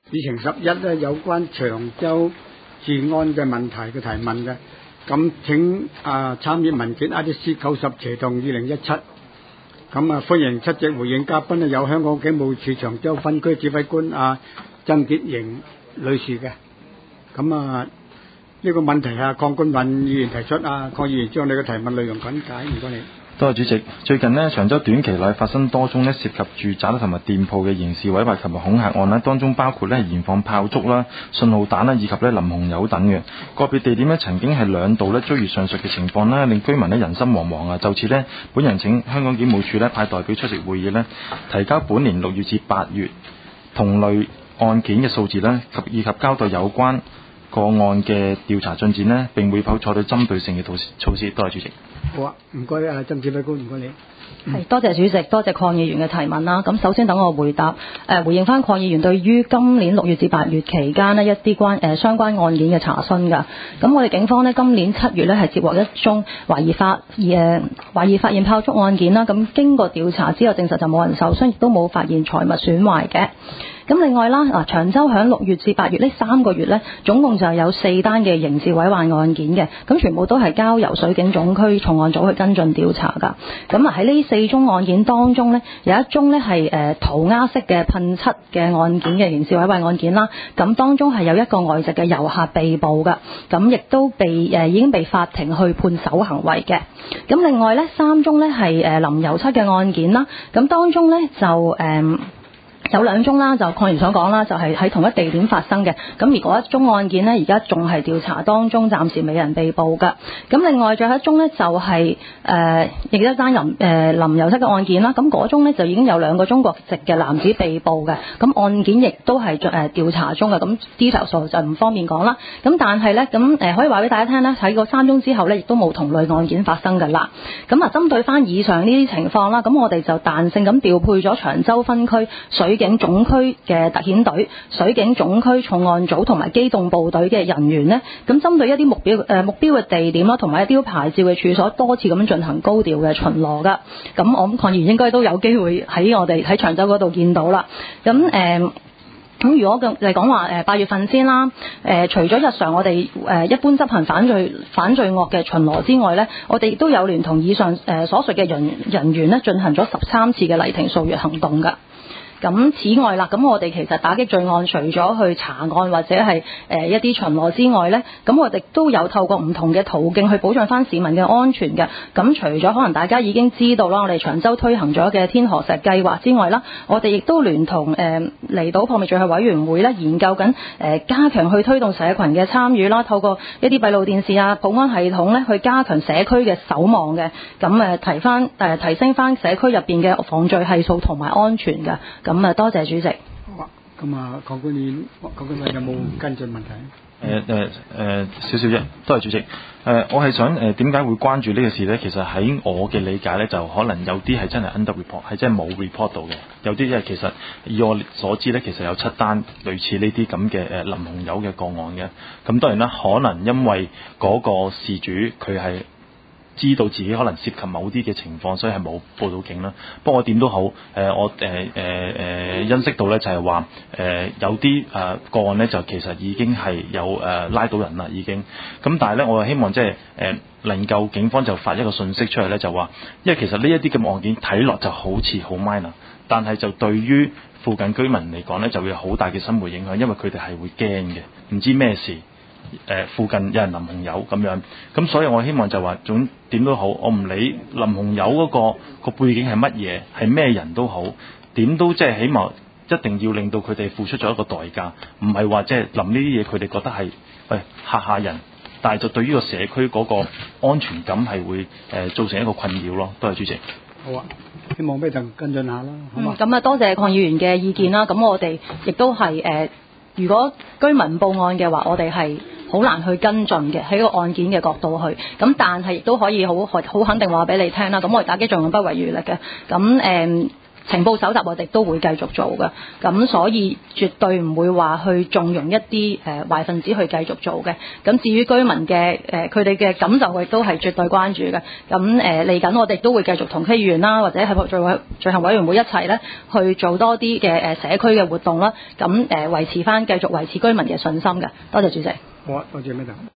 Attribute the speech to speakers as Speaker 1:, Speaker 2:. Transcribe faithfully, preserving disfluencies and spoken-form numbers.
Speaker 1: 議程十一咧有關長洲治安嘅問題嘅提問嘅，咁請啊參議文件 I D C 九十斜同二零一七，咁啊歡迎出席回應嘉賓咧有香港警務處長洲分區指揮官啊曾潔瑩女士嘅，咁啊呢個問題啊鄺俊雲議員提出，啊鄺議員將你嘅提問內容簡介，唔該你。
Speaker 2: 多謝主席。最近呢，長洲短期內發生多宗呢涉及住宅同埋店鋪嘅刑事毀壞同埋恐嚇案啦，當中包括呢燃放炮竹啦、信號彈啦，以及呢淋紅油等嘅。個別地點呢曾經係兩度呢遭遇上述嘅情況啦，令居民呢人心惶惶啊。就此呢，本人請香港警務處呢派代表出席會議呢，提交本年六月至八月同類案件嘅數字啦，及以及交代有關個案嘅調查進展呢，並會否採取針對性嘅措施。多謝主席。
Speaker 1: 好啊，唔該啊，曾指揮官，唔該你。
Speaker 3: 係，多謝主席，多謝鄺議員嘅提問啦。咁首先等我回答，誒、呃、回應翻鄺議員對於今年六月至八月期間呢一啲關誒、呃、相關案件嘅查詢㗎。咁我哋警方呢今年七月呢係接獲一宗懷疑發誒、呃、懷疑發現炮竹案件啦。咁經過調查之後證實就冇人受傷，亦都冇發現財物損壞嘅。咁另外啦，嗱長洲響六月至八月呢三個月呢，總共就有四單嘅刑事毀壞案件嘅，咁全部都係交由水警總區重案組去跟進調查㗎。咁啊喺呢四宗案件當中呢，有一宗呢係誒塗鴉式嘅噴漆嘅案件嘅刑事毀壞案件啦。咁當中係有一個外籍嘅遊客被捕㗎，咁亦都被誒、呃、已經被法庭去判守行為嘅。咁另外呢，三宗呢係誒淋油漆嘅案件啦。咁當中呢就誒。呃有兩宗啦，就鄺議員所講啦，就係、是、喺同一地點發生嘅。咁而嗰一宗案件呢，而家仲係調查當中，暫時未有人被捕㗎。咁另外仲有一宗呢，就係誒亦都單淋誒淋油漆嘅案件啦。咁嗰宗呢，就已經有兩個中國籍嘅男子被捕嘅。咁案件亦都係誒調查中嘅。咁 detail 就唔方便講啦。咁但係呢，咁誒可以話俾大家聽呢，喺個三宗之後呢，亦都冇同類案件發生㗎啦。咁啊，針對翻以上呢啲情況啦，咁我哋就彈性咁調配咗長洲分區水警總區嘅特遣隊、水警總區重案組同埋機動部隊嘅人員呢，咁針對一啲目標誒、呃、目標嘅地點啦，同埋一啲牌照嘅處所，多次咁進行高調嘅巡邏噶。咁我諗鄺議員應該都有機會喺我哋喺長洲嗰度見到啦。咁誒。呃咁如果嚟講話誒八月份先啦，誒、呃、除咗日常我哋誒、呃、一般執行反罪反罪惡嘅巡邏之外咧，我哋亦都有聯同以上誒、呃、所述嘅人人員咧進行咗十三次嘅黎庭掃月行動㗎。咁此外啦，咁我哋其實打擊罪案除咗去查案或者係誒、呃、一啲巡邏之外呢，咁我哋都有透過唔同嘅途徑去保障翻市民嘅安全嘅。咁除咗可能大家已經知道啦，我哋長洲推行咗嘅天河石計劃之外啦，我哋亦都聯同誒離島破滅罪行委員會咧研究緊誒、呃、加強去推動社群嘅參與啦，透過一啲閉路電視啊、保安系統咧去加強社區嘅守望嘅，咁誒、呃、提翻誒、呃、提升翻社區入邊嘅防罪係數同埋安全嘅。咁啊，多謝主席。
Speaker 1: 好啊，咁啊，鄺官員，鄺官員有冇跟進問題？
Speaker 2: 誒誒誒，少少啫，多謝主席。誒、呃，我係想誒點解會關注呢個事呢？其實喺我嘅理解呢，就可能有啲係真係 under report，係真係冇 report 到嘅。有啲即係其實以我所知呢，其實有七單類似呢啲咁嘅誒淋紅油嘅個案嘅。咁當然啦，可能因為嗰個事主佢係知道自己可能涉及某啲嘅情況，所以係冇報到警啦。不過點都好，誒、呃、我誒誒誒欣識到咧，就係話誒有啲誒、呃、個案咧，就其實已經係有誒、呃、拉到人啦，已經。咁但係咧，我係希望即係誒能夠警方就發一個訊息出嚟咧，就話，因為其實呢一啲嘅案件睇落就好似好 minor，但係就對於附近居民嚟講咧，就會有好大嘅生活影響，因為佢哋係會驚嘅，唔知咩事。誒、呃、附近有人淋紅油咁樣，咁所以我希望就話總點都好，我唔理淋紅油嗰、那個個背景係乜嘢，係咩人都好，點都即係起碼一定要令到佢哋付出咗一個代價，唔係話即係淋呢啲嘢佢哋覺得係喂嚇嚇人，但係就對於個社區嗰個安全感係會誒、呃、造成一個困擾咯。多謝主席。
Speaker 1: 好啊，希望俾陣跟進下啦，好嘛？
Speaker 3: 咁啊、嗯，多謝鄺議員嘅意見啦。咁我哋亦都係誒、呃，如果居民報案嘅話，我哋係好難去跟進嘅，喺個案件嘅角度去，咁但係亦都可以好好肯定話俾你聽啦。咁我哋打擊罪案不遺餘力嘅，咁誒情報搜集我哋都會繼續做嘅，咁所以絕對唔會話去縱容一啲誒壞分子去繼續做嘅。咁至於居民嘅誒佢哋嘅感受，亦都係絕對關注嘅。咁誒嚟緊我哋都會繼續同區議員啦，或者係罪委罪行委員會一齊咧去做多啲嘅誒社區嘅活動啦。咁誒維持翻繼續維持居民嘅信心嘅。多謝主席。
Speaker 1: 好啊，多謝咩